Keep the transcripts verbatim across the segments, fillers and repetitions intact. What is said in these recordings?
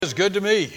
Is good to me.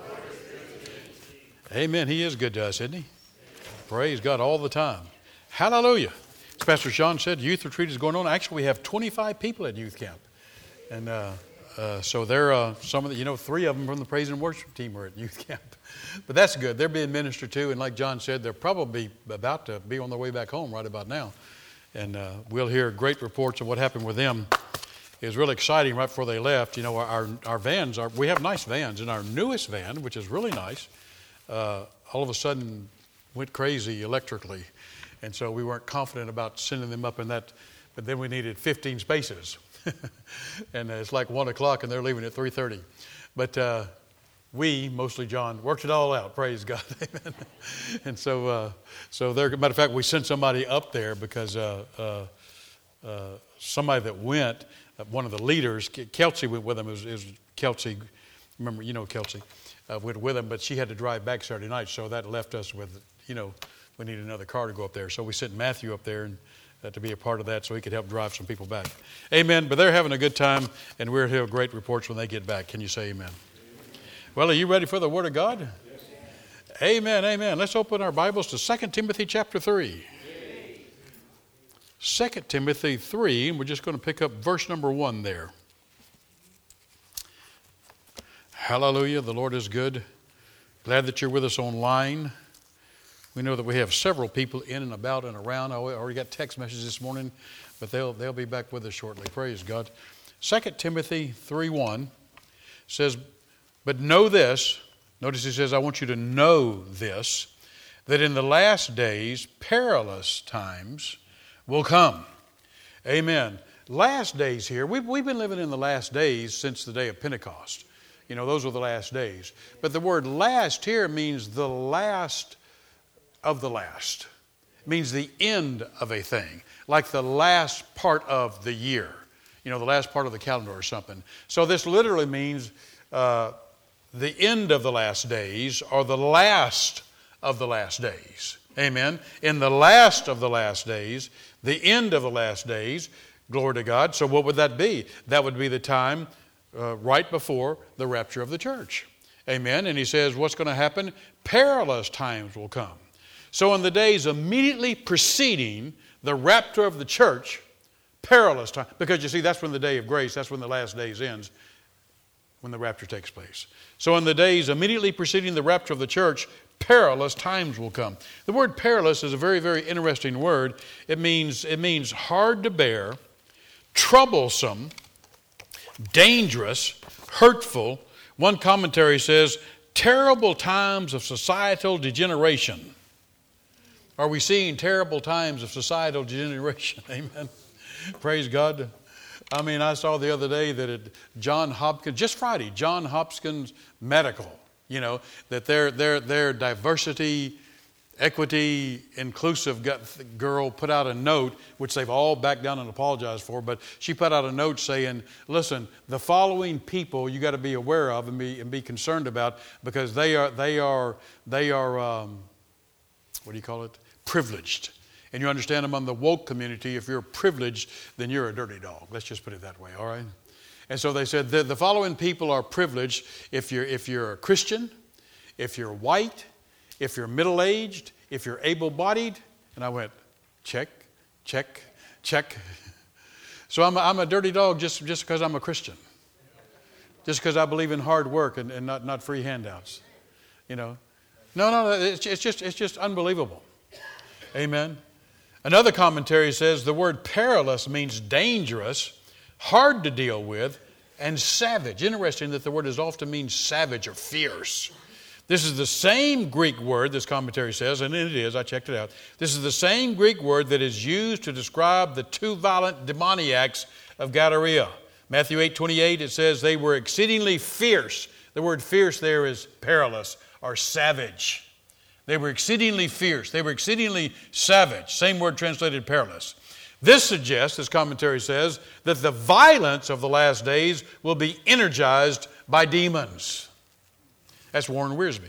Amen. He is good to us, isn't he? Praise God all the time. Hallelujah. As Pastor Sean said, youth retreat is going on. Actually, we have twenty-five people at youth camp. And uh, uh, so they're uh, some of the, you know, three of them from the praise and worship team are at youth camp. But that's good. They're being ministered to. And like John said, they're probably about to be on their way back home right about now. And uh, we'll hear great reports of what happened with them. It was really exciting right before they left. You know, our our vans, are we have nice vans, and our newest van, which is really nice, uh, all of a sudden went crazy electrically. And so we weren't confident about sending them up in that, but then we needed fifteen spaces. And it's like one o'clock and they're leaving at three thirty. But uh, we, mostly John, worked it all out, praise God. Amen. And so, uh, so there, matter of fact, we sent somebody up there because uh, uh, uh, somebody that went, one of the leaders, Kelsey went with him. It was, it was Kelsey, remember, you know Kelsey, uh, went with him, but she had to drive back Saturday night, so that left us with, you know, we needed another car to go up there. So we sent Matthew up there and, uh, to be a part of that so he could help drive some people back. Amen. But they're having a good time, and we'll hear great reports when they get back. Can you say amen? Well, are you ready for the Word of God? Yes. Amen, amen. Let's open our Bibles to Second Timothy chapter three. Second Timothy three, and we're just going to pick up verse number one there. Hallelujah, the Lord is good. Glad that you're with us online. We know that we have several people in and about and around. I already got text messages this morning, but they'll they'll be back with us shortly. Praise God. Second Timothy three one says, but know this, notice he says, I want you to know this, that in the last days, perilous times will come. Amen. Last days here, we've, we've been living in the last days since the day of Pentecost. You know, those were the last days. But the word last here means the last of the last. It means the end of a thing, like the last part of the year. You know, the last part of the calendar or something. So this literally means uh, the end of the last days or the last of the last days. Amen. In the last of the last days, the end of the last days, glory to God. So what would that be? That would be the time uh, right before the rapture of the church. Amen. And he says, what's going to happen? Perilous times will come. So in the days immediately preceding the rapture of the church, perilous time. Because you see, that's when the day of grace, that's when the last days ends, when the rapture takes place. So in the days immediately preceding the rapture of the church, perilous times will come. The word perilous is a very, very interesting word. It means, it means hard to bear, troublesome, dangerous, hurtful. One commentary says, terrible times of societal degeneration. Are we seeing terrible times of societal degeneration? Amen. Praise God. I mean, I saw the other day that at John Hopkins, just Friday, John Hopkins Medical, you know, that their their their diversity, equity, inclusive girl put out a note, which they've all backed down and apologized for, but she put out a note saying, listen, the following people you got to be aware of and be and be concerned about, because they are they are they are um, what do you call it? Privileged. And you understand, among the woke community, if you're privileged, then you're a dirty dog. Let's just put it that way, all right? And so they said the, the following people are privileged if you're if you're a Christian, if you're white, if you're middle-aged, if you're able-bodied. And I went, check, check, check. So I'm a, I'm a dirty dog just just because I'm a Christian, just because I believe in hard work and, and not not free handouts, you know. No, no, it's, it's just it's just unbelievable. Amen. Another commentary says the word perilous means dangerous, hard to deal with, and savage. Interesting that the word is often means savage or fierce. This is the same Greek word, this commentary says, and it is, I checked it out. This is the same Greek word that is used to describe the two violent demoniacs of Gadara. Matthew eight twenty-eight, it says they were exceedingly fierce. The word fierce there is perilous or savage. They were exceedingly fierce. They were exceedingly savage. Same word translated perilous. This suggests, as commentary says, that the violence of the last days will be energized by demons. That's Warren Wiersbe.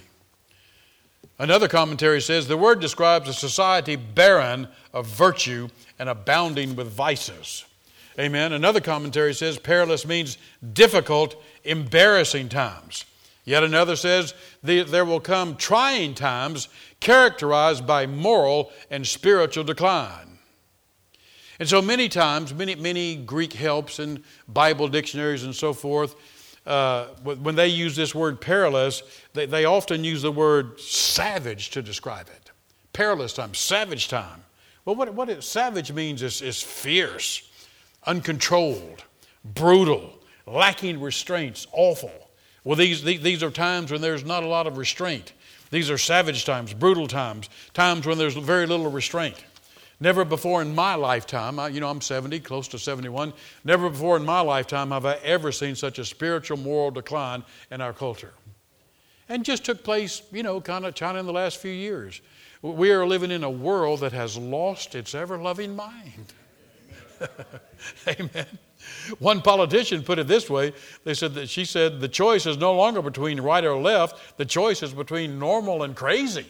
Another commentary says the word describes a society barren of virtue and abounding with vices. Amen. Another commentary says perilous means difficult, embarrassing times. Yet another says, there will come trying times characterized by moral and spiritual decline. And so many times, many, many Greek helps and Bible dictionaries and so forth, uh, when they use this word perilous, they, they often use the word savage to describe it. Perilous time, savage time. Well, what, what it, savage means is, is fierce, uncontrolled, brutal, lacking restraints, awful. Well, these, these are times when there's not a lot of restraint. These are savage times, brutal times, times when there's very little restraint. Never before in my lifetime, I, you know, I'm seventy, close to seventy-one, never before in my lifetime have I ever seen such a spiritual, moral decline in our culture. And just took place, you know, kind of China in the last few years. We are living in a world that has lost its ever-loving mind. Amen. One politician put it this way. They said that she said the choice is no longer between right or left. The choice is between normal and crazy.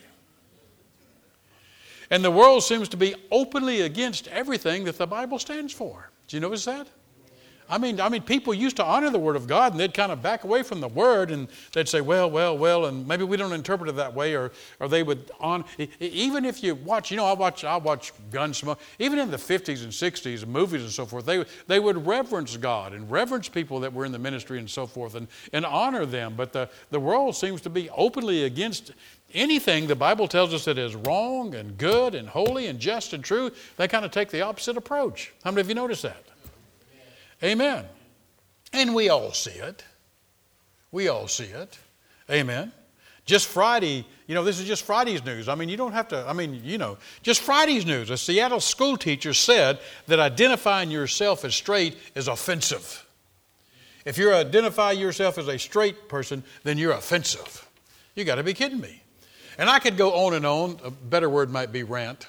And the world seems to be openly against everything that the Bible stands for. Do you notice that? I mean, I mean, people used to honor the Word of God, and they'd kind of back away from the Word, and they'd say, well, well, well, and maybe we don't interpret it that way, or, or they would on. Even if you watch, you know, I watch, I watch Gunsmoke. Even in the fifties and sixties, and movies and so forth, they they would reverence God and reverence people that were in the ministry and so forth, and and honor them. But the the world seems to be openly against anything the Bible tells us that is wrong and good and holy and just and true. They kind of take the opposite approach. How many of you noticed that? Amen. And we all see it. We all see it. Amen. Just Friday, you know, this is just Friday's news. I mean, you don't have to, I mean, you know, just Friday's news. A Seattle school teacher said that identifying yourself as straight is offensive. If you identify yourself as a straight person, then you're offensive. You got to be kidding me. And I could go on and on. A better word might be rant.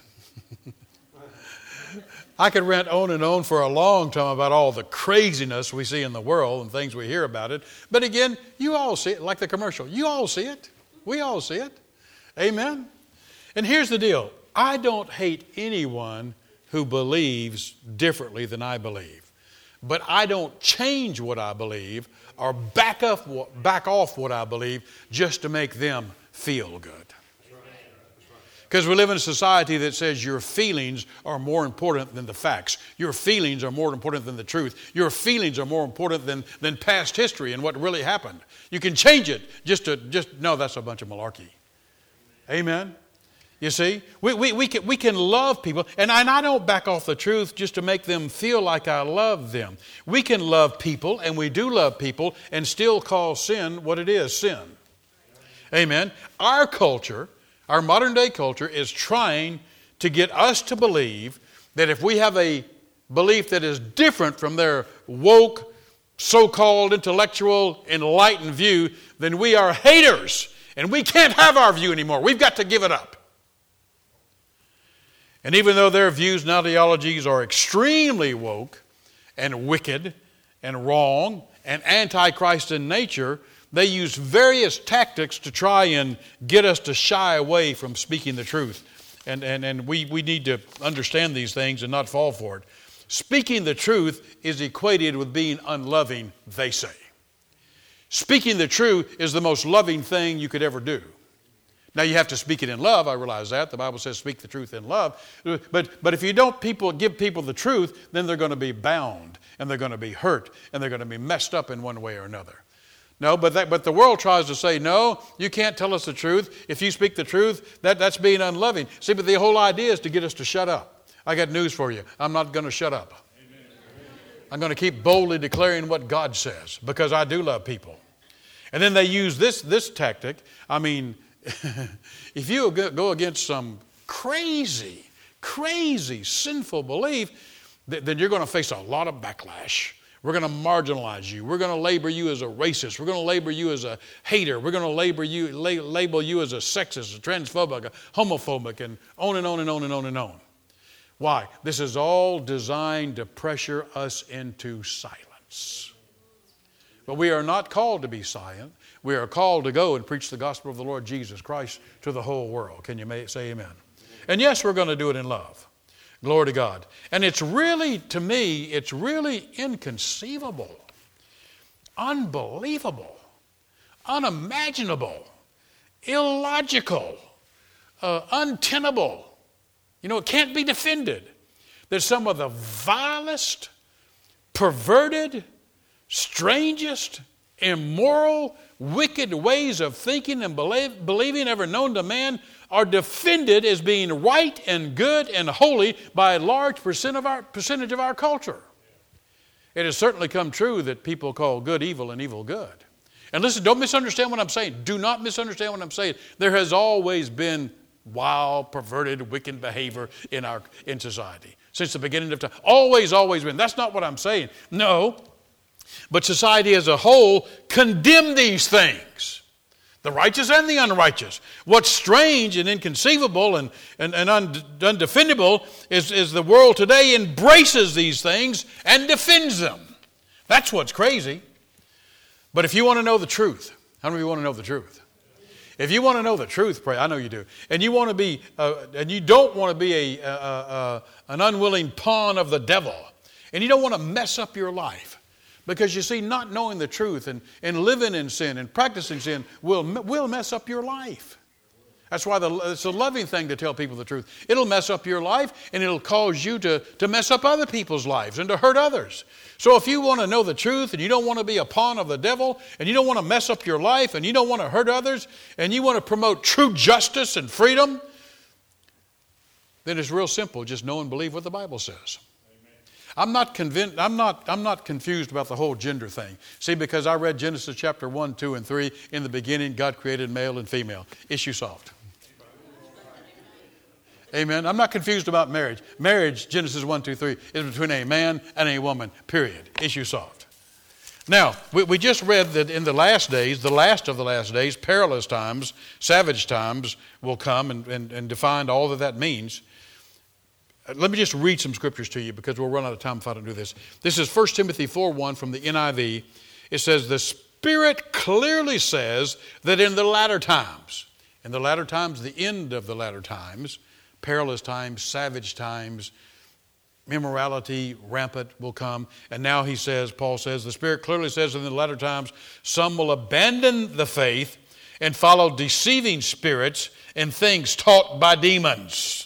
I could rant on and on for a long time about all the craziness we see in the world and things we hear about it. But again, you all see it, like the commercial. You all see it. We all see it. Amen. And here's the deal. I don't hate anyone who believes differently than I believe. But I don't change what I believe or back up, back off what I believe just to make them feel good. Because we live in a society that says your feelings are more important than the facts. Your feelings are more important than the truth. Your feelings are more important than, than past history and what really happened. You can change it just to, just, no, that's a bunch of malarkey. Amen. You see, we, we, we, can, we can love people, and I, and I don't back off the truth just to make them feel like I love them. We can love people, and we do love people, and still call sin what it is, sin. Amen. Our culture, our modern day culture, is trying to get us to believe that if we have a belief that is different from their woke, so-called intellectual, enlightened view, then we are haters, and we can't have our view anymore. We've got to give it up. And even though their views and ideologies are extremely woke and wicked and wrong and antichrist in nature, they use various tactics to try and get us to shy away from speaking the truth. And, and, and we, we need to understand these things and not fall for it. Speaking the truth is equated with being unloving, they say. Speaking the truth is the most loving thing you could ever do. Now, you have to speak it in love. I realize that. The Bible says speak the truth in love. But, but if you don't people give people the truth, then they're going to be bound, and they're going to be hurt, and they're going to be messed up in one way or another. No, but that, but the world tries to say, no, you can't tell us the truth. If you speak the truth, that, that's being unloving. See, but the whole idea is to get us to shut up. I got news for you. I'm not going to shut up. Amen. I'm going to keep boldly declaring what God says, because I do love people. And then they use this, this tactic. I mean, if you go against some crazy, crazy, sinful belief, then you're going to face a lot of backlash. We're going to marginalize you. We're going to label you as a racist. We're going to label you as a hater. We're going to label you, label you as a sexist, a transphobic, a homophobic, and on and on and on and on and on. Why? This is all designed to pressure us into silence. But we are not called to be silent. We are called to go and preach the gospel of the Lord Jesus Christ to the whole world. Can you say amen? And yes, we're going to do it in love. Glory to God. And it's really, to me, it's really inconceivable, unbelievable, unimaginable, illogical, uh, untenable. You know, it can't be defended that some of the vilest, perverted, strangest, immoral, wicked ways of thinking and believe, believing ever known to man are defended as being right and good and holy by a large percent of our, percentage of our culture. It has certainly come true that people call good evil and evil good. And listen, don't misunderstand what I'm saying. Do not misunderstand what I'm saying. There has always been wild, perverted, wicked behavior in our in society since the beginning of time. Always, always been. That's not what I'm saying. No. But society as a whole condemn these things, the righteous and the unrighteous. What's strange and inconceivable and, and, and undefendable is, is the world today embraces these things and defends them. That's what's crazy. But if you want to know the truth, how many of you want to know the truth? If you want to know the truth, pray. I know you do. And you want to be, uh, and you don't want to be a, uh, uh, an unwilling pawn of the devil, and you don't want to mess up your life. Because you see, not knowing the truth and, and living in sin and practicing sin will, will mess up your life. That's why the, it's a loving thing to tell people the truth. It'll mess up your life and it'll cause you to, to mess up other people's lives and to hurt others. So if you want to know the truth and you don't want to be a pawn of the devil and you don't want to mess up your life and you don't want to hurt others and you want to promote true justice and freedom, then it's real simple. Just know and believe what the Bible says. I'm not convinced, I'm not, I'm not confused about the whole gender thing. See, because I read Genesis chapter one, two, and three. In the beginning, God created male and female. Issue solved. Amen. I'm not confused about marriage. Marriage, Genesis one, two, three, is between a man and a woman. Period. Issue solved. Now, we, we just read that in the last days, the last of the last days, perilous times, savage times will come and, and, and define all that that means. Let me just read some scriptures to you because we'll run out of time if I don't do this. This is First Timothy four one from the N I V. It says, the Spirit clearly says that in the latter times, in the latter times, the end of the latter times, perilous times, savage times, immorality rampant will come. And now he says, Paul says, the Spirit clearly says in the latter times, some will abandon the faith and follow deceiving spirits and things taught by demons.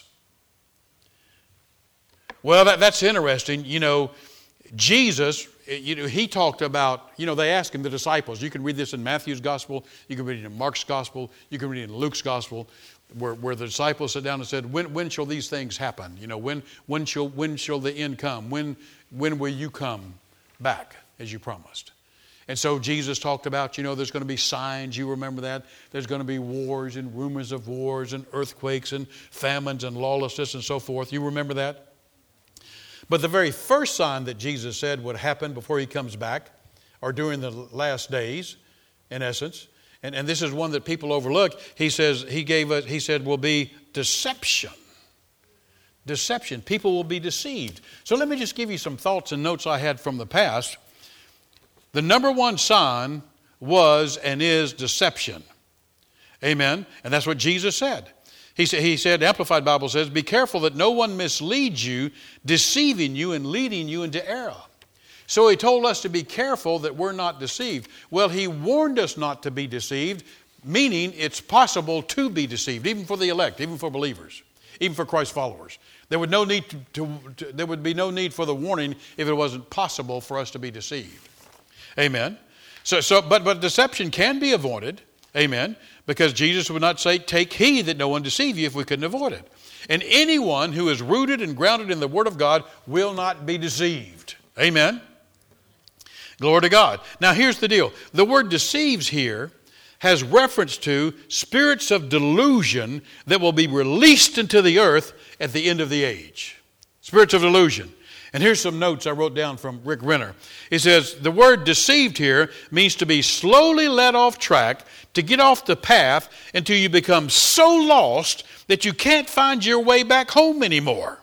Well, that, that's interesting. You know, Jesus, you know, he talked about, you know, they asked him, the disciples. You can read this in Matthew's gospel. You can read it in Mark's gospel. You can read it in Luke's gospel, where, where the disciples sat down and said, when, when shall these things happen? You know, when, when, shall, when shall the end come? When, when will you come back as you promised? And so Jesus talked about, you know, there's going to be signs. You remember that? There's going to be wars and rumors of wars and earthquakes and famines and lawlessness and so forth. You remember that? But the very first sign that Jesus said would happen before he comes back, or during the last days, in essence, and, and this is one that people overlook, he says, he gave us, he said, will be deception. Deception. People will be deceived. So let me just give you some thoughts and notes I had from the past. The number one sign was and is deception. Amen. And that's what Jesus said. He said, he said, Amplified Bible says, be careful that no one misleads you, deceiving you and leading you into error. So he told us to be careful that we're not deceived. Well, he warned us not to be deceived, meaning it's possible to be deceived, even for the elect, even for believers, even for Christ's followers. There would, no need to, to, to, there would be no need for the warning if it wasn't possible for us to be deceived. Amen. So, so, but, but deception can be avoided. Amen. Because Jesus would not say, take heed that no one deceive you if we couldn't avoid it. And anyone who is rooted and grounded in the Word of God will not be deceived. Amen. Glory to God. Now here's the deal. The word deceives here has reference to spirits of delusion that will be released into the earth at the end of the age. Spirits of delusion. And here's some notes I wrote down from Rick Renner. He says, the word deceived here means to be slowly led off track, to get off the path until you become so lost that you can't find your way back home anymore.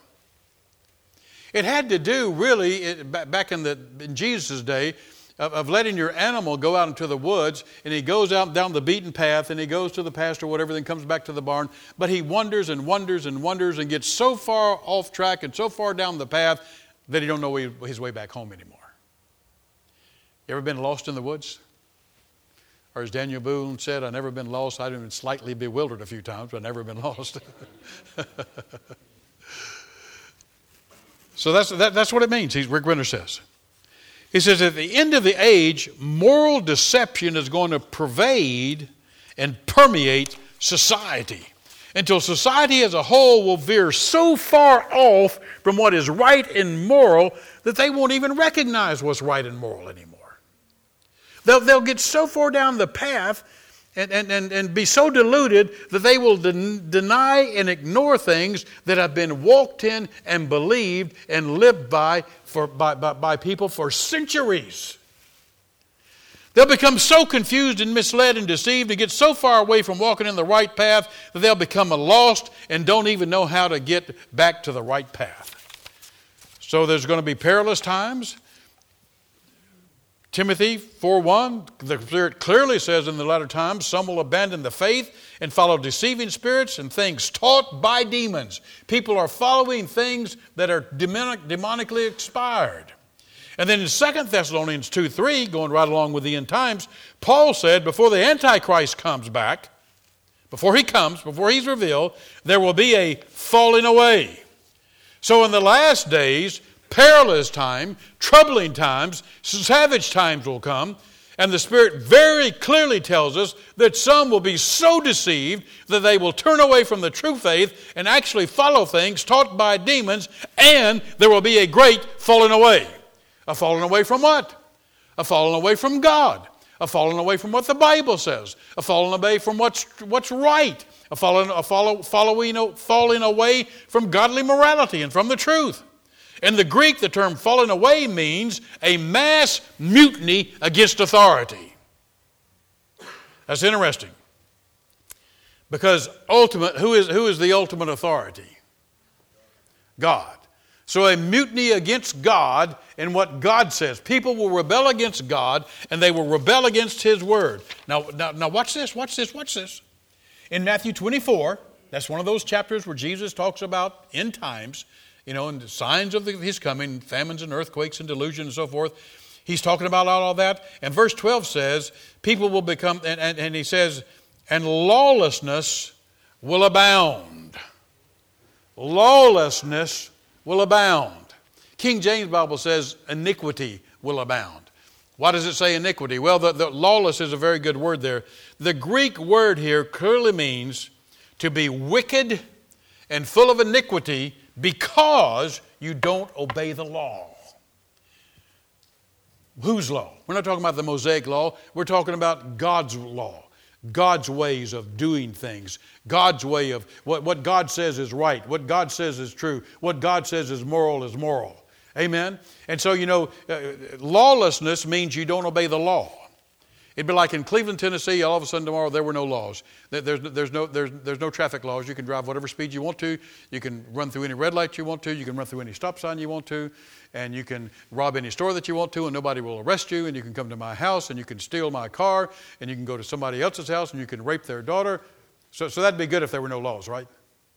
It had to do really, it, back in, the, in Jesus' day, of, of letting your animal go out into the woods, and he goes out down the beaten path, and he goes to the pasture, whatever, then comes back to the barn. But he wanders and wanders and wanders and gets so far off track and so far down the path that he don't know his way back home anymore. You ever been lost in the woods? Or as Daniel Boone said, I've never been lost. I've been slightly bewildered a few times, but I've never been lost. So that's, that, that's what it means, Rick Renner says. He says, at the end of the age, moral deception is going to pervade and permeate society until society as a whole will veer so far off from what is right and moral that they won't even recognize what's right and moral anymore. They'll, they'll get so far down the path and, and, and, and be so deluded that they will den- deny and ignore things that have been walked in and believed and lived by, for, by, by, by people for centuries. They'll become so confused and misled and deceived and get so far away from walking in the right path that they'll become lost and don't even know how to get back to the right path. So there's going to be perilous times. Timothy four one, the Spirit clearly says in the latter times, some will abandon the faith and follow deceiving spirits and things taught by demons. People are following things that are demonic, demonically inspired. And then in Second Thessalonians two three, going right along with the end times, Paul said before the Antichrist comes back, before he comes, before he's revealed, there will be a falling away. So in the last days, perilous time, troubling times, savage times will come, and the Spirit very clearly tells us that some will be so deceived that they will turn away from the true faith and actually follow things taught by demons, and there will be a great falling away. A falling away from what? A falling away from God. A falling away from what the Bible says. A falling away from what's, what's right. A falling, a follow, following, falling away from godly morality and from the truth. In the Greek, the term falling away means a mass mutiny against authority. That's interesting. Because ultimate, who is, who is the ultimate authority? God. So a mutiny against God and what God says. People will rebel against God and they will rebel against His Word. Now, now, now watch this, watch this, watch this. In Matthew twenty-four, that's one of those chapters where Jesus talks about end times, you know, and the signs of the, His coming, famines and earthquakes and delusion and so forth. He's talking about all of that. And verse twelve says, people will become, and, and, and he says, and lawlessness will abound. Lawlessness will abound. King James Bible says iniquity will abound. Why does it say iniquity? Well, the, the lawless is a very good word there. The Greek word here clearly means to be wicked and full of iniquity because you don't obey the law. Whose law? We're not talking about the Mosaic law. We're talking about God's law. God's ways of doing things. God's way of what, what God says is right. What God says is true. What God says is moral is moral. Amen? And so, you know, uh, lawlessness means you don't obey the law. It'd be like in Cleveland, Tennessee, all of a sudden tomorrow there were no laws. There's, there's, no, there's, there's no traffic laws. You can drive whatever speed you want to. You can run through any red light you want to. You can run through any stop sign you want to. And you can rob any store that you want to and nobody will arrest you. And you can come to my house and you can steal my car. And you can go to somebody else's house and you can rape their daughter. So, so that'd be good if there were no laws, right?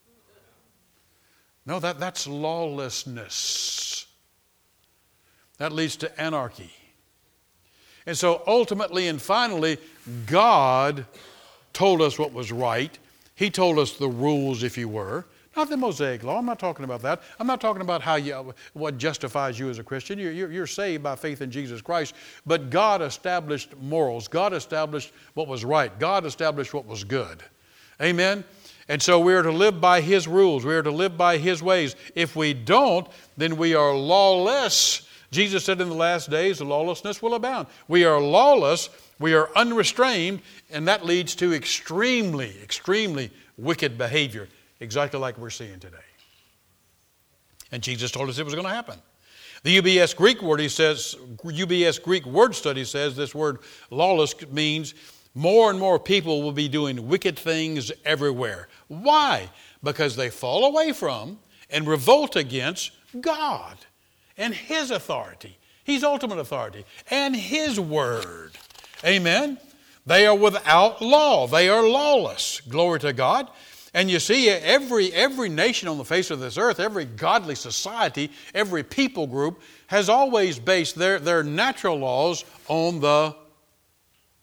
No, that, that's lawlessness. That leads to anarchy. And so ultimately and finally, God told us what was right. He told us the rules, if you were. Not the Mosaic law. I'm not talking about that. I'm not talking about how you, what justifies you as a Christian. You're, you're, you're saved by faith in Jesus Christ. But God established morals. God established what was right. God established what was good. Amen? And so we are to live by His rules. We are to live by His ways. If we don't, then we are lawless. Jesus said in the last days, the lawlessness will abound. We are lawless, we are unrestrained, and that leads to extremely, extremely wicked behavior, exactly like we're seeing today. And Jesus told us it was going to happen. The U B S Greek word, he says, U B S Greek word study says this word lawless means more and more people will be doing wicked things everywhere. Why? Because they fall away from and revolt against God and His authority. His ultimate authority. And His word. Amen? They are without law. They are lawless. Glory to God. And you see, every, every nation on the face of this earth, every godly society, every people group has always based their, their natural laws on the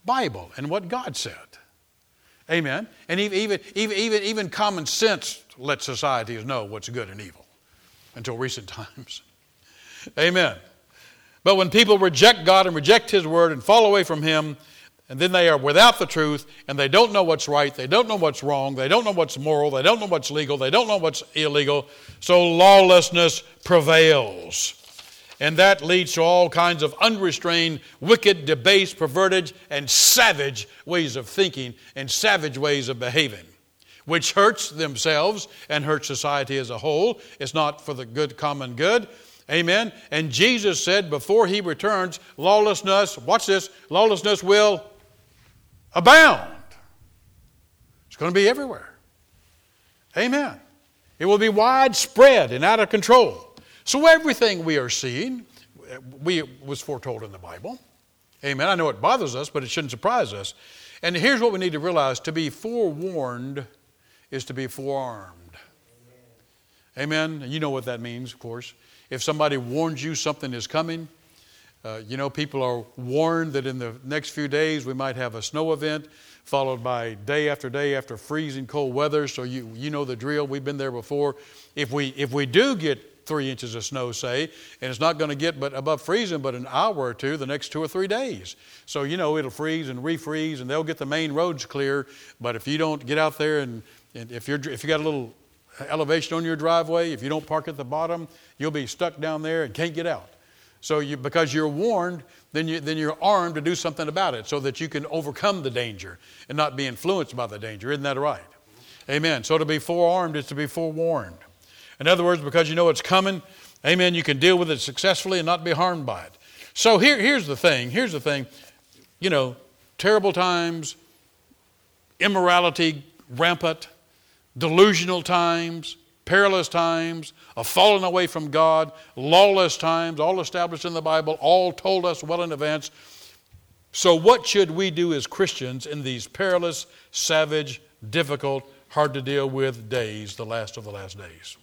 Bible and what God said. Amen. And even, even, even, even, even common sense lets societies know what's good and evil until recent times. Amen. But when people reject God and reject His Word and fall away from Him, and then they are without the truth, and they don't know what's right, they don't know what's wrong, they don't know what's moral, they don't know what's legal, they don't know what's illegal, so lawlessness prevails. And that leads to all kinds of unrestrained, wicked, debased, perverted, and savage ways of thinking and savage ways of behaving, which hurts themselves and hurts society as a whole. It's not for the good, common good. Amen. And Jesus said before He returns, lawlessness, watch this, lawlessness will abound. It's going to be everywhere. Amen. It will be widespread and out of control. So everything we are seeing, we was foretold in the Bible. Amen. I know it bothers us, but it shouldn't surprise us. And here's what we need to realize. To be forewarned is to be forearmed. Amen. And you know what that means, of course. If somebody warns you something is coming, uh, you know, people are warned that in the next few days we might have a snow event, followed by day after day after freezing cold weather. So you you know the drill. We've been there before. If we if we do get three inches of snow, say, and it's not going to get but above freezing but an hour or two the next two or three days. So, you know, it'll freeze and refreeze, and they'll get the main roads clear. But if you don't get out there and, and if you're if you got a little elevation on your driveway, if you don't park at the bottom, you'll be stuck down there and can't get out. So you, because you're warned, then, you, then you're armed to do something about it so that you can overcome the danger and not be influenced by the danger. Isn't that right? Amen. So to be forearmed is to be forewarned. In other words, because you know it's coming, amen, you can deal with it successfully and not be harmed by it. So here, here's the thing. Here's the thing. You know, terrible times, immorality rampant, delusional times, perilous times, a falling away from God, lawless times, all established in the Bible, all told us well in advance. So what should we do as Christians in these perilous, savage, difficult, hard to deal with days, the last of the last days?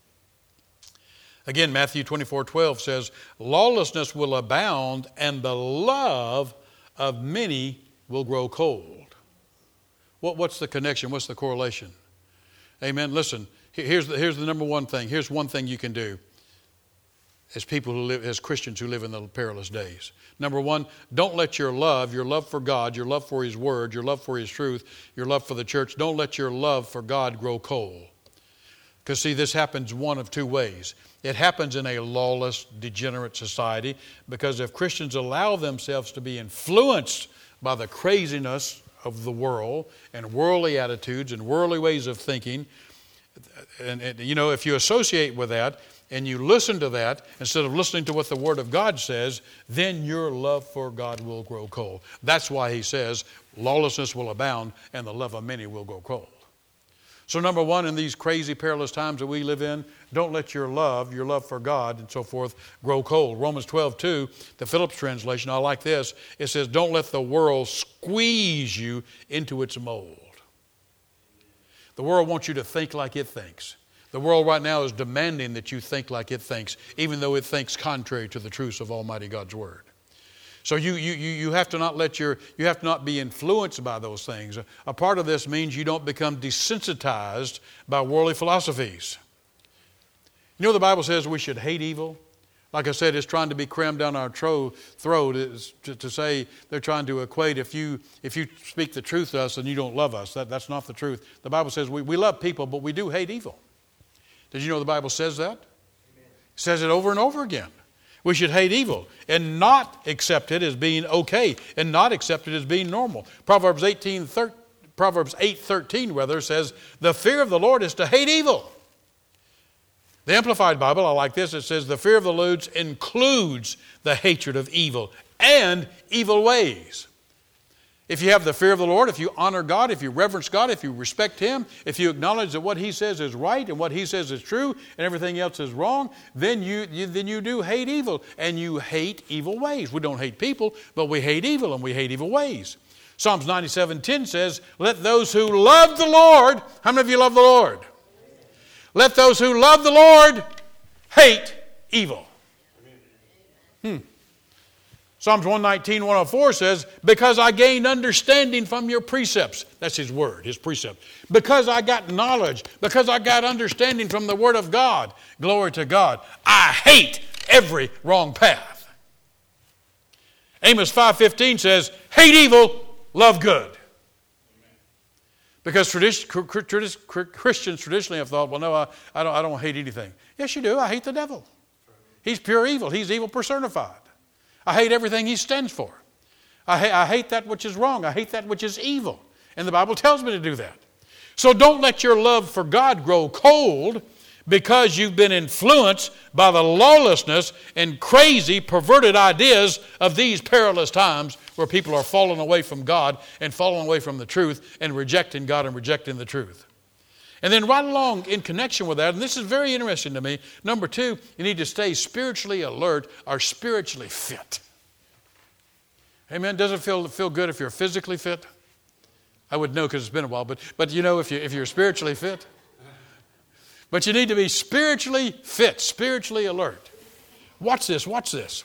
Again, Matthew twenty-four twelve says, lawlessness will abound, and the love of many will grow cold. What, what's the connection? What's the correlation? Amen. Listen, here's the, here's the number one thing. Here's one thing you can do as people who live, as Christians who live in the perilous days. Number one, don't let your love, your love for God, your love for His Word, your love for His truth, your love for the church, don't let your love for God grow cold. Because see, this happens one of two ways. It happens in a lawless, degenerate society because if Christians allow themselves to be influenced by the craziness of the world and worldly attitudes and worldly ways of thinking, and, and you know, if you associate with that and you listen to that instead of listening to what the Word of God says, then your love for God will grow cold. That's why He says lawlessness will abound and the love of many will grow cold. So number one, in these crazy, perilous times that we live in, don't let your love, your love for God and so forth, grow cold. Romans twelve two, the Phillips translation, I like this. It says, don't let the world squeeze you into its mold. The world wants you to think like it thinks. The world right now is demanding that you think like it thinks, even though it thinks contrary to the truths of Almighty God's Word. So you, you, you have to not let your, you have to not be influenced by those things. A part of this means you don't become desensitized by worldly philosophies. You know the Bible says we should hate evil? Like I said, it's trying to be crammed down our tro- throat is to, to say they're trying to equate if you if you speak the truth to us then you don't love us. That, that's not the truth. The Bible says we, we love people, but we do hate evil. Did you know the Bible says that? Amen. It says it over and over again. We should hate evil and not accept it as being okay and not accept it as being normal. Proverbs eighteen, thir- Proverbs eight thirteen rather says, the fear of the Lord is to hate evil. The Amplified Bible, I like this, it says, the fear of the Lord includes the hatred of evil and evil ways. If you have the fear of the Lord, if you honor God, if you reverence God, if you respect Him, if you acknowledge that what He says is right and what He says is true and everything else is wrong, then you, you, then you do hate evil. And you hate evil ways. We don't hate people, but we hate evil and we hate evil ways. Psalms ninety-seven ten says, let those who love the Lord, how many of you love the Lord? Let those who love the Lord hate evil. Hmm. Psalms one nineteen, one oh four says, because I gained understanding from your precepts. That's his word, his precept. Because I got knowledge, because I got understanding from the word of God. Glory to God. I hate every wrong path. Amos five fifteen says, hate evil, love good. Because tradition, Christians traditionally have thought, well, no, I, I, don't, I don't hate anything. Yes, you do. I hate the devil. He's pure evil. He's evil personified. I hate everything he stands for. I, ha- I hate that which is wrong. I hate that which is evil. And the Bible tells me to do that. So don't let your love for God grow cold because you've been influenced by the lawlessness and crazy, perverted ideas of these perilous times where people are falling away from God and falling away from the truth and rejecting God and rejecting the truth. And then right along in connection with that, and this is very interesting to me, number two, you need to stay spiritually alert or spiritually fit. Amen? Does it feel, feel good if you're physically fit? I would know because it's been a while, but, but you know if, you, if you're spiritually fit. But you need to be spiritually fit, spiritually alert. Watch this, watch this.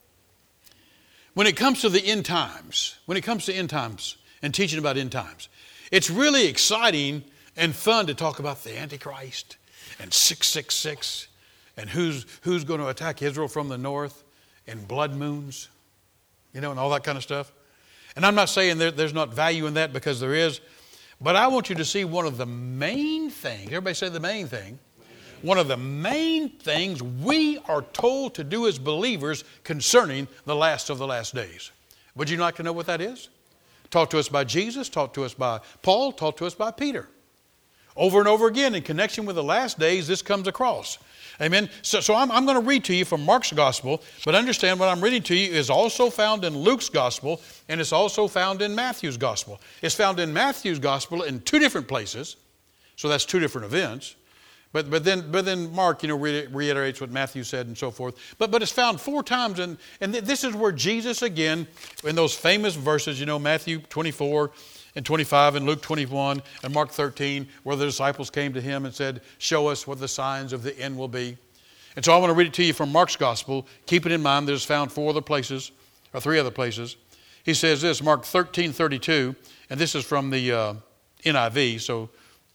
When it comes to the end times, when it comes to end times and teaching about end times, it's really exciting and fun to talk about the Antichrist and six six six and who's, who's going to attack Israel from the north and blood moons, you know, and all that kind of stuff. And I'm not saying there, there's not value in that because there is, but I want you to see one of the main things, everybody say the main thing, one of the main things we are told to do as believers concerning the last of the last days. Would you like to know what that is? Taught to us by Jesus, taught to us by Paul, taught to us by Peter. Over and over again, in connection with the last days, this comes across. Amen. So, so I'm, I'm going to read to you from Mark's Gospel, but understand what I'm reading to you is also found in Luke's Gospel, and it's also found in Matthew's Gospel. It's found in Matthew's Gospel in two different places, so that's two different events. But but then but then Mark, you know, re- reiterates what Matthew said and so forth. But but it's found four times, and and th- this is where Jesus again, in those famous verses, you know, Matthew twenty-four. And twenty-five and Luke twenty-one and Mark thirteen, where the disciples came to him and said, show us what the signs of the end will be. And so I want to read it to you from Mark's Gospel. Keep it in mind that it's found four other places, or three other places. He says this, Mark thirteen thirty-two, and this is from the uh, N I V. So,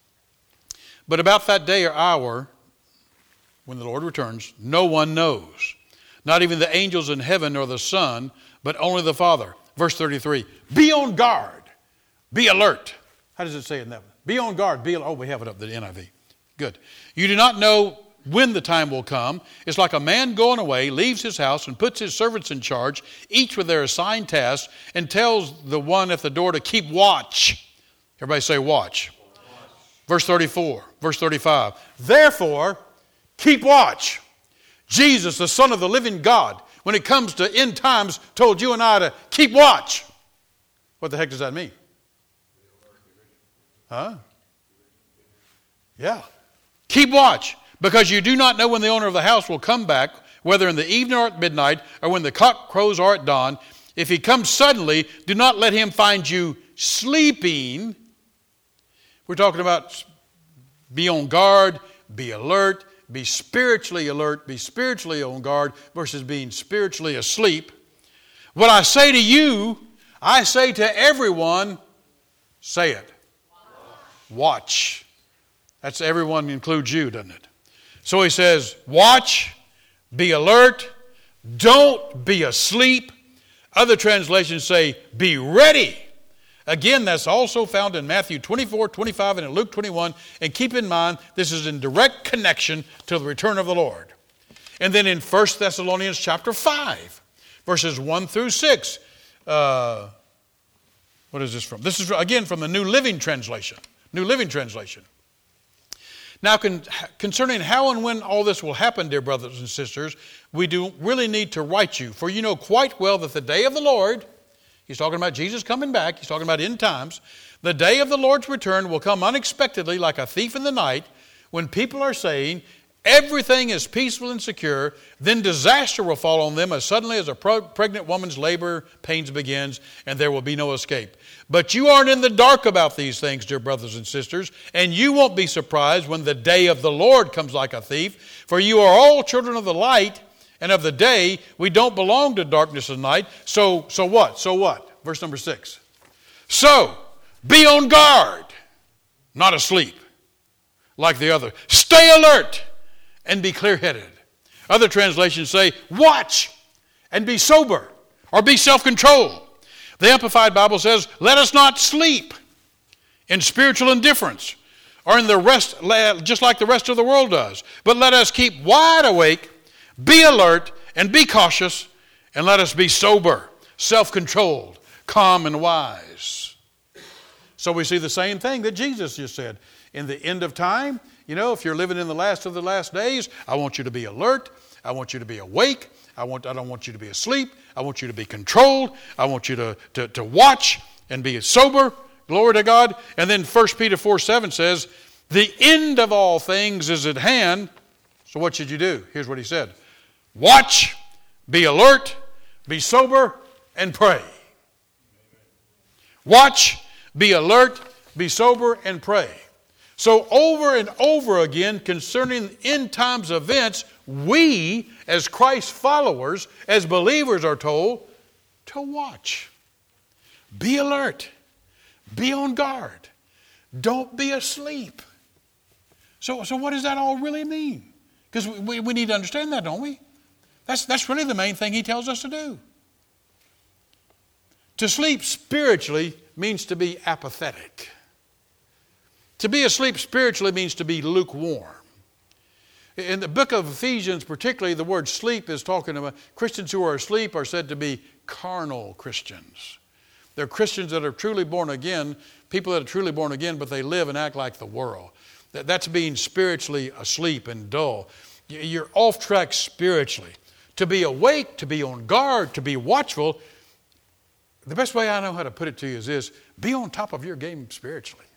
but about that day or hour, when the Lord returns, no one knows, not even the angels in heaven nor the Son, but only the Father. Verse thirty-three, be on guard. Be alert. How does it say in that? Be on guard. Be alert. Oh, we have it up, the N I V. Good. You do not know when the time will come. It's like a man going away, leaves his house and puts his servants in charge, each with their assigned tasks, and tells the one at the door to keep watch. Everybody say watch. Watch. Verse thirty-four, verse thirty-five. Therefore, keep watch. Jesus, the Son of the living God, when it comes to end times, told you and I to keep watch. What the heck does that mean? Huh? Yeah. Keep watch, because you do not know when the owner of the house will come back, whether in the evening or at midnight, or when the cock crows or at dawn. If he comes suddenly, do not let him find you sleeping. We're talking about be on guard, be alert, be spiritually alert, be spiritually on guard versus being spiritually asleep. What I say to you, I say to everyone, say it. Watch. That's everyone includes you, doesn't it? So he says, watch, be alert, don't be asleep. Other translations say, be ready. Again, that's also found in Matthew twenty-four, twenty-five, and in Luke twenty-one. And keep in mind, this is in direct connection to the return of the Lord. And then in First Thessalonians chapter five, verses one through six. Uh, what is this from? This is, again, from the New Living Translation. New Living Translation. Now, con- concerning how and when all this will happen, dear brothers and sisters, we do really need to write you. For you know quite well that the day of the Lord, he's talking about Jesus coming back, he's talking about end times, the day of the Lord's return will come unexpectedly like a thief in the night, when people are saying, everything is peaceful and secure, then disaster will fall on them as suddenly as a pro- pregnant woman's labor pains begins, and there will be no escape. But you aren't in the dark about these things, dear brothers and sisters, and you won't be surprised when the day of the Lord comes like a thief, for you are all children of the light And of the day, we don't belong to darkness and night. So, so what? So what? Verse number six. So, be on guard, not asleep, like the other. Stay alert and be clear-headed. Other translations say, watch and be sober, or be self-controlled. The Amplified Bible says, let us not sleep in spiritual indifference, or in the rest, just like the rest of the world does. But let us keep wide awake, be alert, and be cautious, and let us be sober, self-controlled, calm, and wise. So we see the same thing that Jesus just said. In the end of time, you know, if you're living in the last of the last days, I want you to be alert. I want you to be awake. I want. I don't want you to be asleep. I want you to be controlled. I want you to, to, to watch and be sober. Glory to God. And then First Peter four seven says, the end of all things is at hand. So what should you do? Here's what he said. Watch, be alert, be sober, and pray. Watch, be alert, be sober, and pray. So over and over again concerning end times events, we as Christ followers, as believers are told to watch. Be alert. Be on guard. Don't be asleep. So, so what does that all really mean? Because we, we need to understand that, don't we? That's, that's really the main thing he tells us to do. To sleep spiritually means to be apathetic. To be asleep spiritually means to be lukewarm. In the book of Ephesians particularly, the word sleep is talking about Christians who are asleep are said to be carnal Christians. They're Christians that are truly born again, people that are truly born again, but they live and act like the world. That's being spiritually asleep and dull. You're off track spiritually. To be awake, to be on guard, to be watchful, the best way I know how to put it to you is this: be on top of your game spiritually.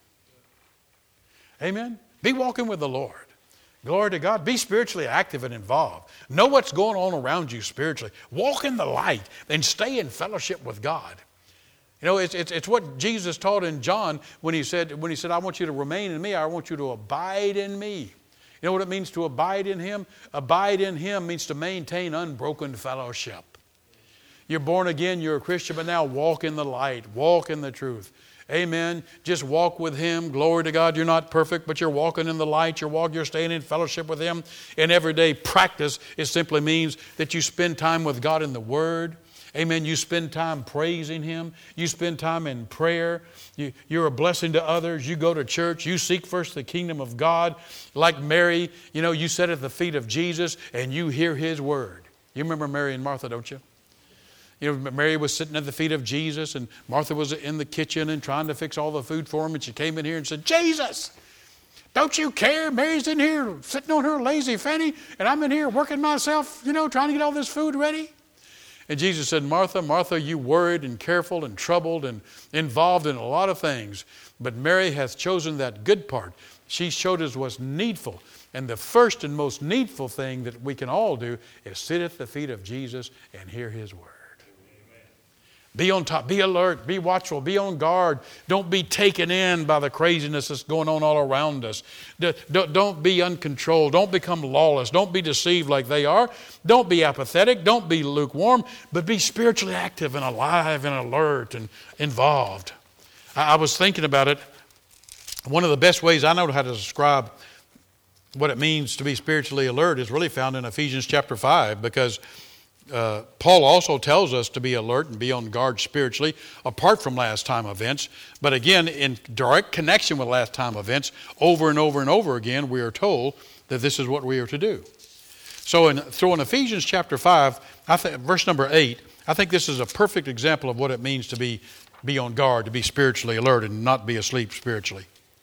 Amen? Be walking with the Lord. Glory to God. Be spiritually active and involved. Know what's going on around you spiritually. Walk in the light and stay in fellowship with God. You know, it's, it's, it's what Jesus taught in John when he said, when he said, I want you to remain in me. I want you to abide in me. You know what it means to abide in him? Abide in him means to maintain unbroken fellowship. You're born again, you're a Christian, but now walk in the light. Walk in the truth. Amen. Just walk with him. Glory to God. You're not perfect, but you're walking in the light. You're walking, you're staying in fellowship with him. In everyday practice, it simply means that you spend time with God in the Word. Amen. You spend time praising him. You spend time in prayer. You, you're a blessing to others. You go to church. You seek first the kingdom of God. Like Mary, you know, you sit at the feet of Jesus and you hear his word. You remember Mary and Martha, don't you? You know, Mary was sitting at the feet of Jesus, and Martha was in the kitchen and trying to fix all the food for him, and she came in here and said, Jesus, don't you care? Mary's in here sitting on her lazy fanny, and I'm in here working myself, you know, trying to get all this food ready. And Jesus said, Martha, Martha, you worried and careful and troubled and involved in a lot of things, but Mary hath chosen that good part. She showed us what's needful. And the first and most needful thing that we can all do is sit at the feet of Jesus and hear his word. Be on top, be alert, be watchful, be on guard. Don't be taken in by the craziness that's going on all around us. Don't be uncontrolled. Don't become lawless. Don't be deceived like they are. Don't be apathetic. Don't be lukewarm, but be spiritually active and alive and alert and involved. I was thinking about it. One of the best ways I know how to describe what it means to be spiritually alert is really found in Ephesians chapter five, because Uh, Paul also tells us to be alert and be on guard spiritually apart from last time events. But again, in direct connection with last time events, over and over and over again, we are told that this is what we are to do. So in, so in Ephesians chapter five, I think, verse number eight, I think this is a perfect example of what it means to be, be on guard, to be spiritually alert and not be asleep spiritually.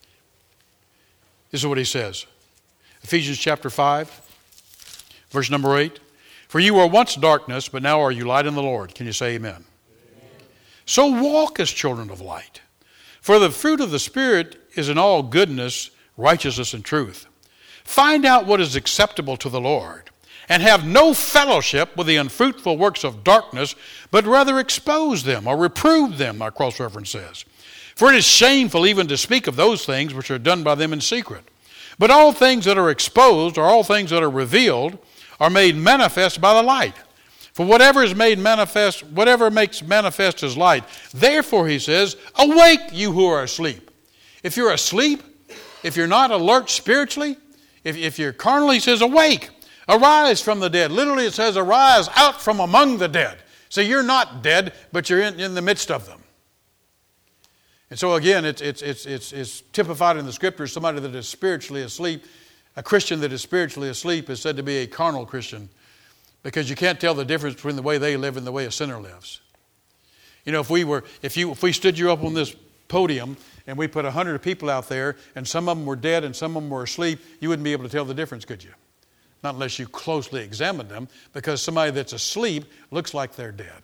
This is what he says. Ephesians chapter five, verse number eight. For you were once darkness, but now are you light in the Lord. Can you say amen? Amen. So walk as children of light. For the fruit of the Spirit is in all goodness, righteousness, and truth. Find out what is acceptable to the Lord, and have no fellowship with the unfruitful works of darkness, but rather expose them or reprove them, our cross-reference says. For it is shameful even to speak of those things which are done by them in secret. But all things that are exposed, or all things that are revealed, are made manifest by the light. For whatever is made manifest, whatever makes manifest is light. Therefore, he says, awake, you who are asleep. If you're asleep, if you're not alert spiritually, if, if you're carnal, he says, awake, arise from the dead. Literally, it says, arise out from among the dead. So you're not dead, but you're in, in the midst of them. And so again, it's, it's, it's, it's, it's typified in the Scriptures. Somebody that is spiritually asleep, a Christian that is spiritually asleep is said to be a carnal Christian, because you can't tell the difference between the way they live and the way a sinner lives. You know, if we were, if you, if we stood you up on this podium and we put a hundred people out there and some of them were dead and some of them were asleep, you wouldn't be able to tell the difference, could you? Not unless you closely examined them, because somebody that's asleep looks like they're dead.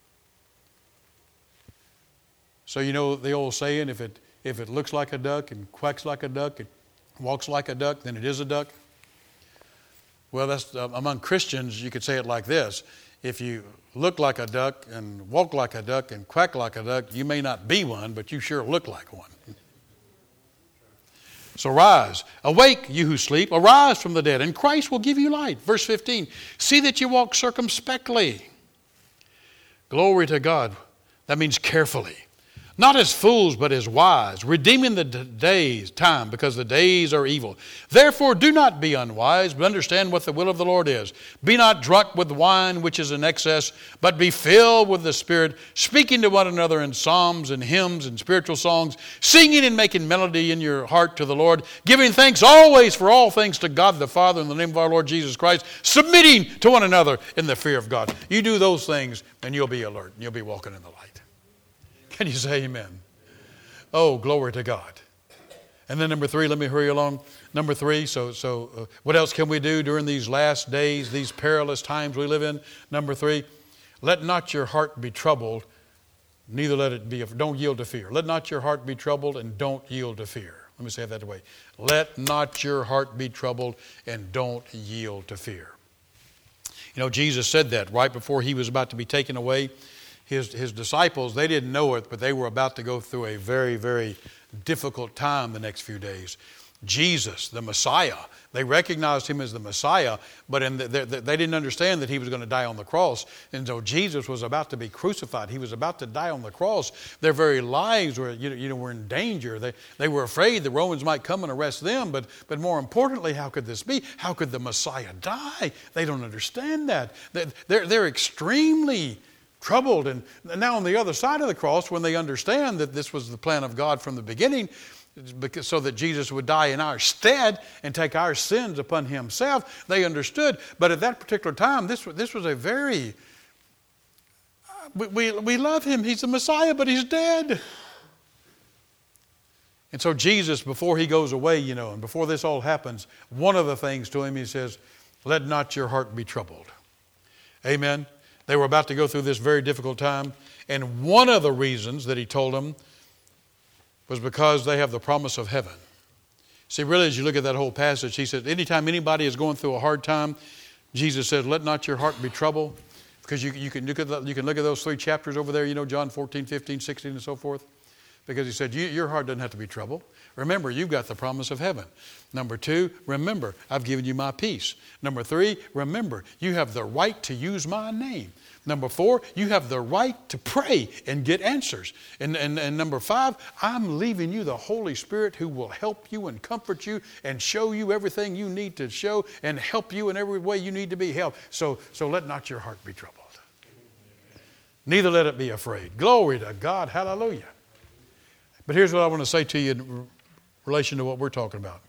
So you know the old saying, if it if it looks like a duck and quacks like a duck, it walks like a duck, then it is a duck. Well, that's uh, among Christians, you could say it like this. If you look like a duck and walk like a duck and quack like a duck, you may not be one, but you sure look like one. So rise, awake, you who sleep, arise from the dead, and Christ will give you light. Verse fifteen, see that you walk circumspectly. Glory to God. That means carefully. Not as fools, but as wise, redeeming the days, time, because the days are evil. Therefore, do not be unwise, but understand what the will of the Lord is. Be not drunk with wine, which is in excess, but be filled with the Spirit, speaking to one another in psalms and hymns and spiritual songs, singing and making melody in your heart to the Lord, giving thanks always for all things to God the Father in the name of our Lord Jesus Christ, submitting to one another in the fear of God. You do those things, and you'll be alert, and you'll be walking in the light. Can you say amen? Oh, glory to God. And then number three, let me hurry along. Number three, so so uh, what else can we do during these last days, these perilous times we live in? Number three, let not your heart be troubled, neither let it be, don't yield to fear. Let not your heart be troubled and don't yield to fear. Let me say it that way. Let not your heart be troubled and don't yield to fear. You know, Jesus said that right before he was about to be taken away. His, his disciples, they didn't know it, but they were about to go through a very, very difficult time the next few days. Jesus, the Messiah, they recognized him as the Messiah, but in the, the, they didn't understand that he was going to die on the cross. And so Jesus was about to be crucified. He was about to die on the cross. Their very lives were, you know, you know, were in danger. They, they were afraid the Romans might come and arrest them, but, but more importantly, how could this be? How could the Messiah die? They don't understand that. They're, they're extremely troubled. And now on the other side of the cross, when they understand that this was the plan of God from the beginning, because, so that Jesus would die in our stead and take our sins upon himself, they understood. But at that particular time, this, this was a very, we, we, we love him. He's the Messiah, but he's dead. And so Jesus, before he goes away, you know, and before this all happens, one of the things to him, he says, let not your heart be troubled. Amen. They were about to go through this very difficult time. And one of the reasons that he told them was because they have the promise of heaven. See, really, as you look at that whole passage, he said, anytime anybody is going through a hard time, Jesus said, let not your heart be troubled. Because you, you, can look at the, you can look at those three chapters over there, you know, John fourteen, fifteen, sixteen, and so forth. Because he said, you, your heart doesn't have to be troubled. Remember, you've got the promise of heaven. Number two, remember, I've given you my peace. Number three, remember, you have the right to use my name. Number four, you have the right to pray and get answers. And, and, and number five, I'm leaving you the Holy Spirit who will help you and comfort you and show you everything you need to show and help you in every way you need to be helped. So, so let not your heart be troubled. Neither let it be afraid. Glory to God. Hallelujah. But here's what I want to say to you in relation to what we're talking about.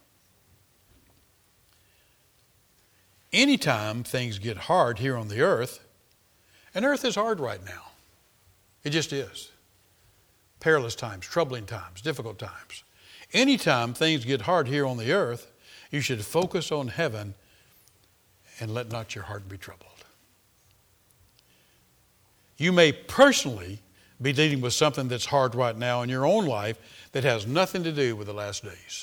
Anytime things get hard here on the earth, and earth is hard right now. It just is. Perilous times, troubling times, difficult times. Anytime things get hard here on the earth, you should focus on heaven and let not your heart be troubled. You may personally be dealing with something that's hard right now in your own life that has nothing to do with the last days.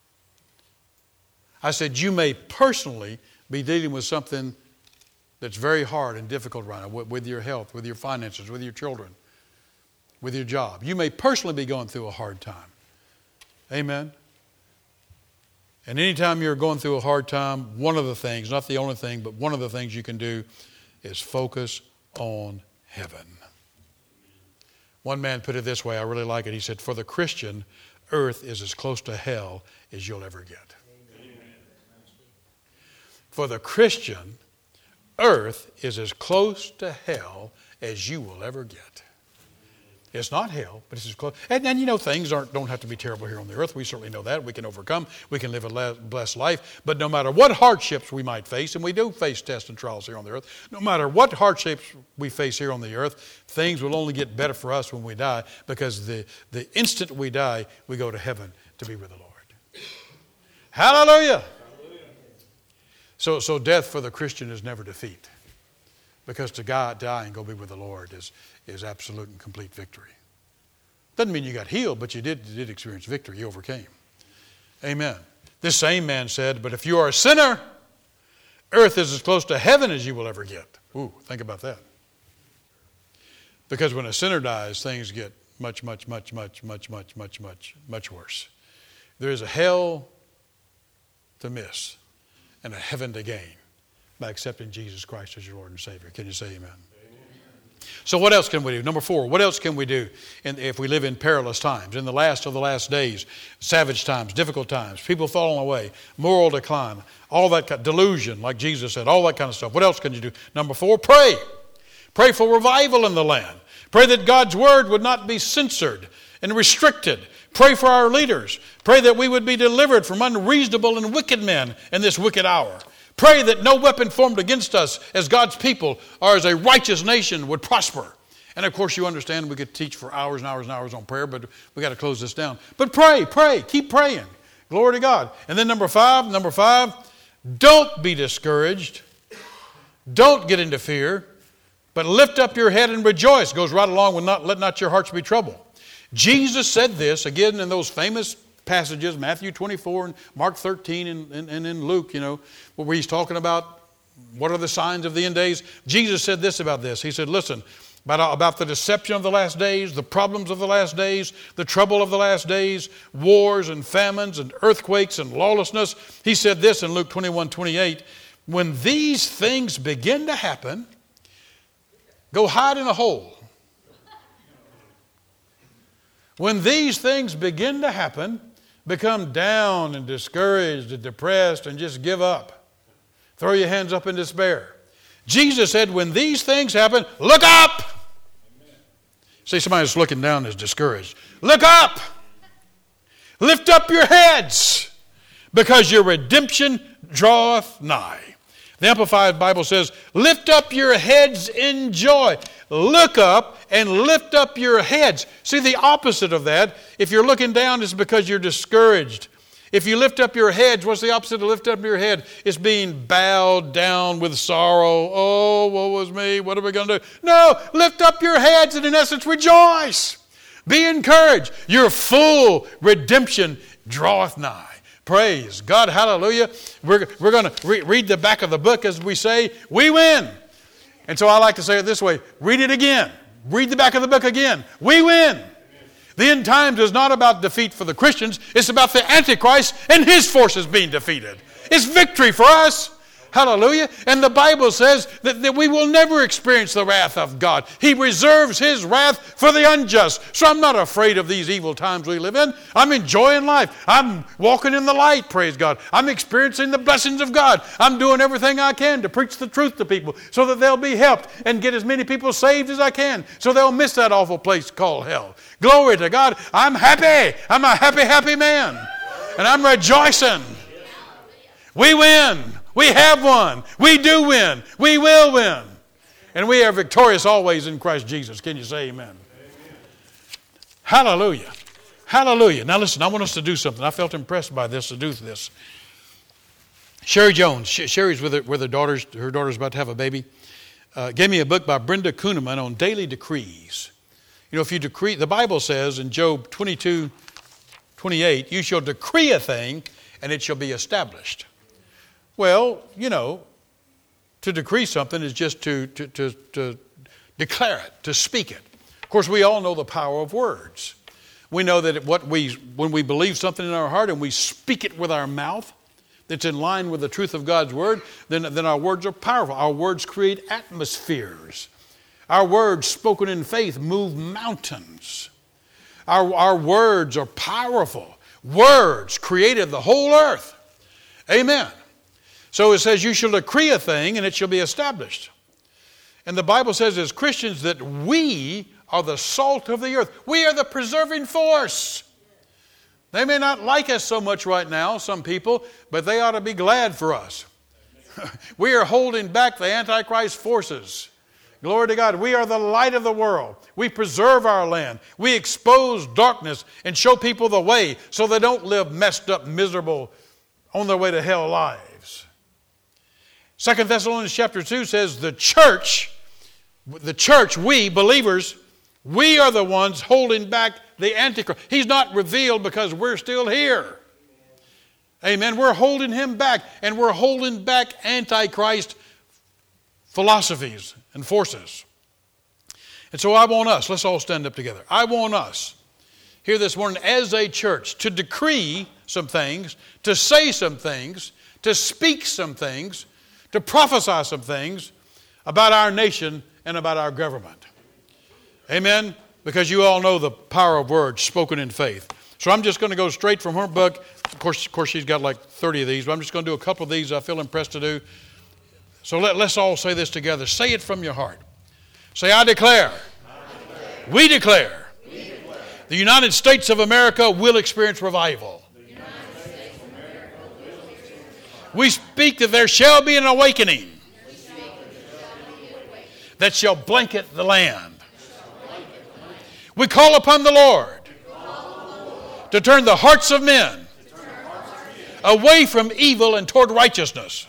I said you may personally be dealing with something that's very hard and difficult right now, with your health, with your finances, with your children, with your job. You may personally be going through a hard time. Amen. And anytime you're going through a hard time, one of the things, not the only thing, but one of the things you can do is focus on heaven. One man put it this way, I really like it. He said, for the Christian, earth is as close to hell as you'll ever get. Amen. For the Christian, earth is as close to hell as you will ever get. It's not hell, but it's as close. And, and you know, things aren't don't have to be terrible here on the earth. We certainly know that. We can overcome. We can live a blessed life. But no matter what hardships we might face, and we do face tests and trials here on the earth, no matter what hardships we face here on the earth, things will only get better for us when we die, because the, the instant we die, we go to heaven to be with the Lord. Hallelujah! Hallelujah. So, so death for the Christian is never defeat. Because to God, die and go be with the Lord is, is absolute and complete victory. Doesn't mean you got healed, but you did, you did experience victory. You overcame. Amen. This same man said, but if you are a sinner, earth is as close to heaven as you will ever get. Ooh, think about that. Because when a sinner dies, things get much, much, much, much, much, much, much, much, much worse. There is a hell to miss and a heaven to gain by accepting Jesus Christ as your Lord and Savior. Can you say amen? Amen. So what else can we do? Number four, what else can we do in, if we live in perilous times, in the last of the last days, savage times, difficult times, people falling away, moral decline, all that kind of delusion, like Jesus said, all that kind of stuff. What else can you do? Number four, pray. Pray for revival in the land. Pray that God's word would not be censored and restricted. Pray for our leaders. Pray that we would be delivered from unreasonable and wicked men in this wicked hour. Pray that no weapon formed against us as God's people or as a righteous nation would prosper. And of course, you understand we could teach for hours and hours and hours on prayer, but we got to close this down. But pray, pray, keep praying. Glory to God. And then number five, number five, don't be discouraged. Don't get into fear, but lift up your head and rejoice. Goes right along with not, let not your hearts be troubled. Jesus said this again in those famous passages, Matthew twenty-four and Mark thirteen and, and, and in Luke, you know, where he's talking about what are the signs of the end days. Jesus said this about this. He said, listen, about, about the deception of the last days, the problems of the last days, the trouble of the last days, wars and famines and earthquakes and lawlessness. He said this in Luke twenty-one twenty-eight, when these things begin to happen, go hide in a hole. When these things begin to happen, become down and discouraged and depressed and just give up. Throw your hands up in despair. Jesus said, when these things happen, look up. Amen. See, somebody that's looking down is discouraged. Look up. Lift up your heads, because your redemption draweth nigh. The Amplified Bible says, lift up your heads in joy. Look up and lift up your heads. See, the opposite of that, if you're looking down, is because you're discouraged. If you lift up your heads, what's the opposite of lift up your head? It's being bowed down with sorrow. Oh, woe is me. What are we going to do? No, lift up your heads and in essence rejoice. Be encouraged. Your full redemption draweth nigh. Praise God. Hallelujah. We're, we're going to re- read the back of the book as we say, we win. And so I like to say it this way. Read it again. Read the back of the book again. We win. Amen. The end times is not about defeat for the Christians. It's about the Antichrist and his forces being defeated. It's victory for us. Hallelujah. And the Bible says that, that we will never experience the wrath of God. He reserves his wrath for the unjust. So I'm not afraid of these evil times we live in. I'm enjoying life. I'm walking in the light, praise God. I'm experiencing the blessings of God. I'm doing everything I can to preach the truth to people so that they'll be helped and get as many people saved as I can so they'll miss that awful place called hell. Glory to God. I'm happy. I'm a happy, happy man. And I'm rejoicing. We win. We have won. We do win. We will win. And we are victorious always in Christ Jesus. Can you say amen? Amen? Hallelujah. Hallelujah. Now listen, I want us to do something. I felt impressed by this to do this. Sherry Jones, Sherry's with her, with her daughters. Her daughter's about to have a baby. Uh, gave me a book by Brenda Kuhneman on daily decrees. You know, if you decree, the Bible says in Job twenty-two twenty-eight, you shall decree a thing and it shall be established. Well, you know, to decree something is just to, to, to, to declare it, to speak it. Of course, we all know the power of words. We know that what we, when we believe something in our heart and we speak it with our mouth that's in line with the truth of God's Word, then, then our words are powerful. Our words create atmospheres. Our words spoken in faith move mountains. Our, our words are powerful. Words created the whole earth. Amen. So it says, you shall decree a thing and it shall be established. And the Bible says as Christians that we are the salt of the earth. We are the preserving force. They may not like us so much right now, some people, but they ought to be glad for us. We are holding back the Antichrist forces. Glory to God. We are the light of the world. We preserve our land. We expose darkness and show people the way so they don't live messed up, miserable, on their way to hell lives. Second Thessalonians chapter two says the church, the church, we believers, we are the ones holding back the Antichrist. He's not revealed because we're still here. Amen. We're holding him back, and we're holding back Antichrist philosophies and forces. And so I want us, let's all stand up together. I want us here this morning as a church to decree some things, to say some things, to speak some things, to prophesy some things about our nation and about our government. Amen? Because you all know the power of words spoken in faith. So I'm just going to go straight from her book. Of course, of course she's got like thirty of these, but I'm just going to do a couple of these I feel impressed to do. So let, let's all say this together. Say it from your heart. Say, I declare. I declare. We declare. We declare. The United States of America will experience revival. The United States of America will experience revival. We speak that there shall be an awakening. We speak that there shall be an awakening. That shall blanket the land. Blanket the land. We call upon the Lord, upon the Lord to turn the hearts of men, hearts of men away from evil and toward righteousness.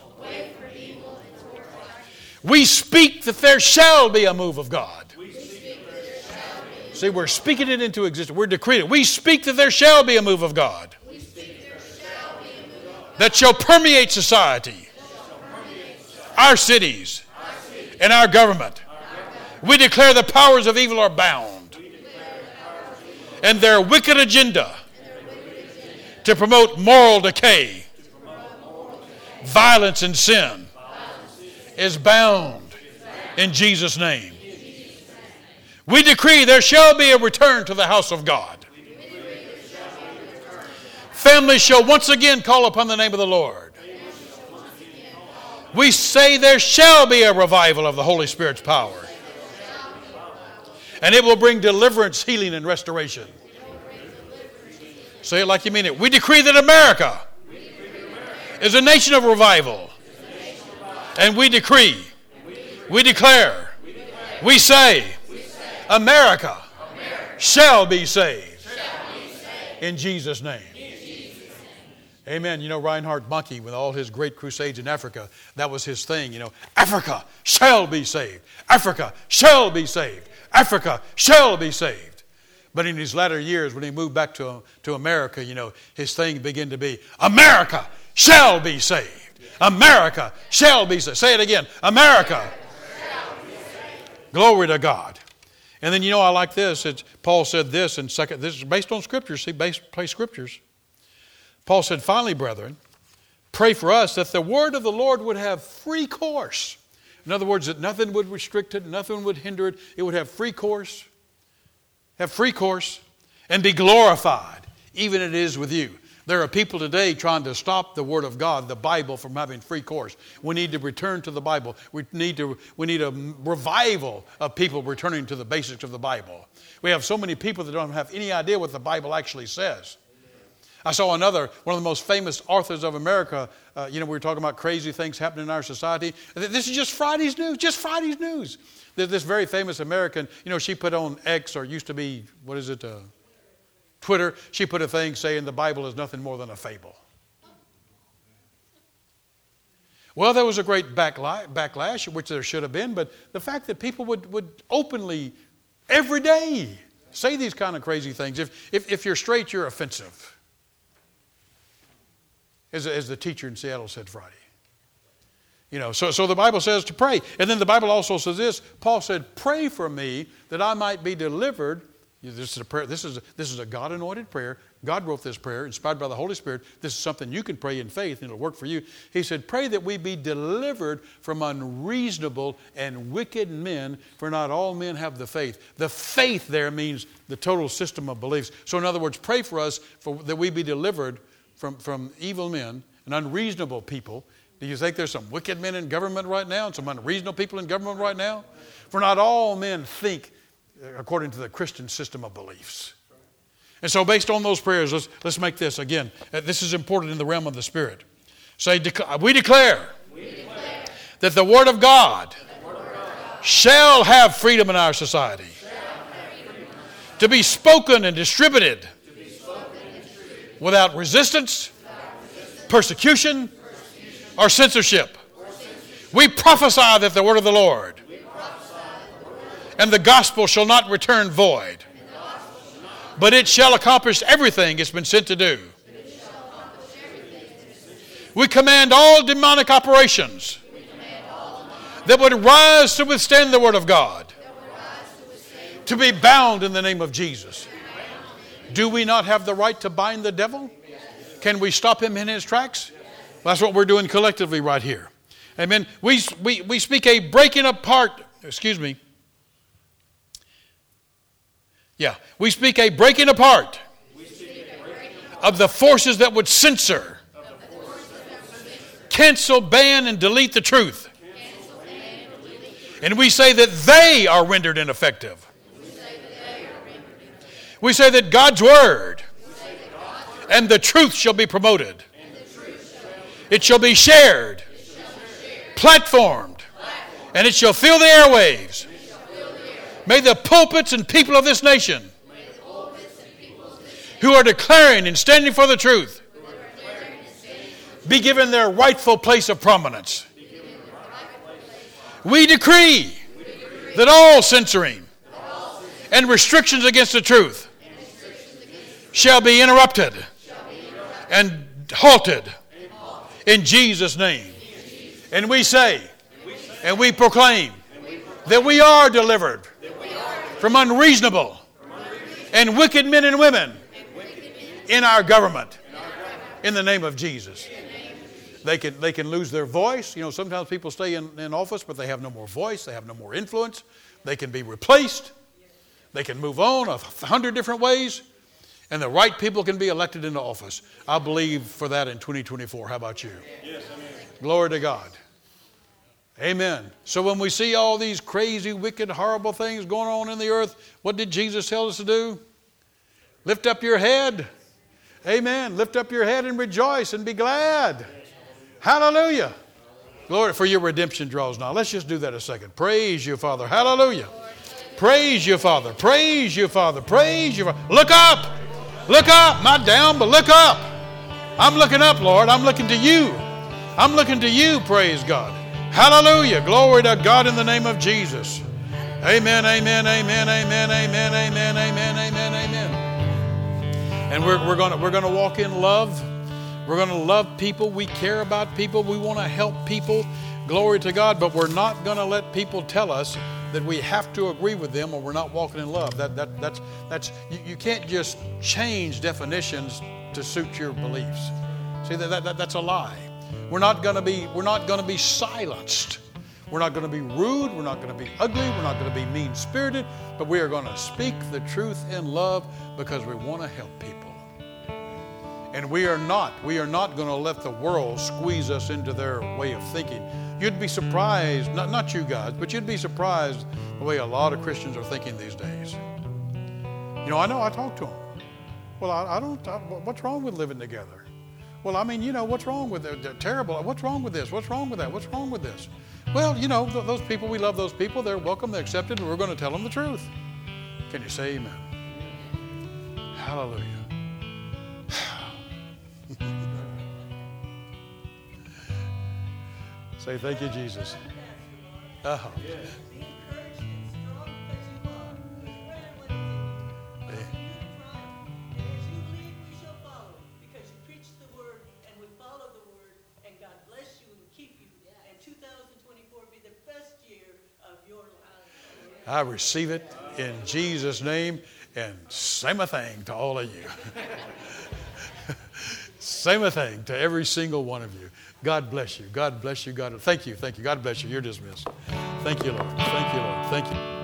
We speak that there shall be a move of God. We See, we're speaking it into existence. We're decreeing it. We speak that there shall be a move of God. We speak there shall be a move of God. That shall permeate society, shall permeate society. Our, cities, our cities, and our government. Our government. We declare the powers of evil are bound. We declare the powers of evil and their wicked agenda, and their wicked agenda to promote moral decay, to promote moral decay. Violence and sin. Is bound in Jesus' name. We decree there shall be a return to the house of God. Families shall once again call upon the name of the Lord. We say there shall be a revival of the Holy Spirit's power. And it will bring deliverance, healing, and restoration. Say it like you mean it. We decree that America is a nation of revival. And we decree, we declare, we say, America shall be saved in Jesus' name. Amen. You know, Reinhard Bonnke, with all his great crusades in Africa, that was his thing. You know, Africa shall be saved. Africa shall be saved. Africa shall be saved. But in his latter years, when he moved back to, to America, you know, his thing began to be, America shall be saved. America shall be saved. Say it again. America shall be saved. Glory to God. And then, you know, I like this. It's, Paul said this in second. This is based on scriptures. See, based play scriptures. Paul said, finally, brethren, pray for us that the word of the Lord would have free course. In other words, that nothing would restrict it, nothing would hinder it. It would have free course, have free course, and be glorified, even as it is with you. There are people today trying to stop the Word of God, the Bible, from having free course. We need to return to the Bible. We need to. We need a revival of people returning to the basics of the Bible. We have so many people that don't have any idea what the Bible actually says. I saw another, one of the most famous authors of America. Uh, you know, we were talking about crazy things happening in our society. This is just Friday's news, just Friday's news. There's this very famous American, you know, she put on X, or used to be, what is it, uh, Twitter, she put a thing saying the Bible is nothing more than a fable. Well, there was a great backlash, which there should have been, but the fact that people would, would openly, every day, say these kind of crazy things. If, if, if you're straight, you're offensive. As, as the teacher in Seattle said Friday. You know, so, so the Bible says to pray. And then the Bible also says this. Paul said, pray for me that I might be delivered, This is a prayer. This is a, this is a God-anointed prayer. God wrote this prayer, inspired by the Holy Spirit. This is something you can pray in faith, and it'll work for you. He said, pray that we be delivered from unreasonable and wicked men, for not all men have the faith. The faith there means the total system of beliefs. So in other words, pray for us for, that we be delivered from, from evil men and unreasonable people. Do you think there's some wicked men in government right now and some unreasonable people in government right now? For not all men think according to the Christian system of beliefs. And so based on those prayers, let's, let's make this again. This is important in the realm of the Spirit. Say, we declare, we declare that the Word of God, word of God shall have freedom in our society to be spoken and distributed, spoken and distributed without resistance, without resistance persecution, persecution, or censorship. Or censorship. We prophesy that the Word of the Lord and the gospel shall not return void, but it shall accomplish everything it's been sent to do. We command all demonic operations that would rise to withstand the Word of God to be bound in the name of Jesus. Do we not have the right to bind the devil? Can we stop him in his tracks? That's what we're doing collectively right here. Amen. We, we, we speak a breaking apart, excuse me, Yeah, we speak a breaking apart, speak a breaking apart of the forces that would censor, that would censor cancel, ban, and delete the truth. Cancel, ban, and, delete the truth. And we say that they are rendered ineffective. We say that, they are rendered ineffective. We say that God's Word that God's word and the truth shall be promoted. And the truth shall be it shall be shared, it shall be shared platformed, platformed, and it shall fill the airwaves. May the pulpits and people of this nation who are declaring and standing for the truth be given their rightful place of prominence. We decree that all censoring and restrictions against the truth shall be interrupted and halted in Jesus' name. And we say and we proclaim that we are delivered from unreasonable and wicked men and women in our government. In the name of Jesus. They can, they can lose their voice. You know, sometimes people stay in, in office, but they have no more voice. They have no more influence. They can be replaced. They can move on a hundred different ways. And the right people can be elected into office. I believe for that in twenty twenty-four. How about you? Yes, amen. Glory to God. Amen. So when we see all these crazy, wicked, horrible things going on in the earth, what did Jesus tell us to do? Lift up your head. Amen. Lift up your head and rejoice and be glad. Hallelujah. Glory, for your redemption draws nigh. Let's just do that a second. Praise you, Father. Hallelujah. Praise you, Father. Praise you, Father. Praise you, Father. Look up. Look up. Not down, but look up. I'm looking up, Lord. I'm looking to you. I'm looking to you, praise God. Hallelujah. Glory to God in the name of Jesus. Amen, amen, amen, amen, amen, amen, amen, amen, amen. And we're, we're going we're gonna walk in love. We're going to love people. We care about people. We want to help people. Glory to God. But we're not going to let people tell us that we have to agree with them or we're not walking in love. That, that, that's, that's, you, you can't just change definitions to suit your beliefs. See, that, that, that's a lie. We're not going to be, we're not going to be silenced. We're not going to be rude. We're not going to be ugly. We're not going to be mean-spirited. But we are going to speak the truth in love because we want to help people. And we are not, we are not going to let the world squeeze us into their way of thinking. You'd be surprised, not, not you guys, but you'd be surprised the way a lot of Christians are thinking these days. You know, I know I talk to them. Well, I, I don't, I, what's wrong with living together? Well, I mean, you know, what's wrong with it? They're terrible. What's wrong with this? What's wrong with that? What's wrong with this? Well, you know, th- those people, we love those people. They're welcome, they're accepted, and we're going to tell them the truth. Can you say amen? Hallelujah. Say thank you, Jesus. Uh-huh. I receive it in Jesus' name. And same a thing to all of you. Same a thing to every single one of you. God bless you. God bless you. God, thank you. Thank you. God bless you. You're dismissed. Thank you, Lord. Thank you, Lord. Thank you.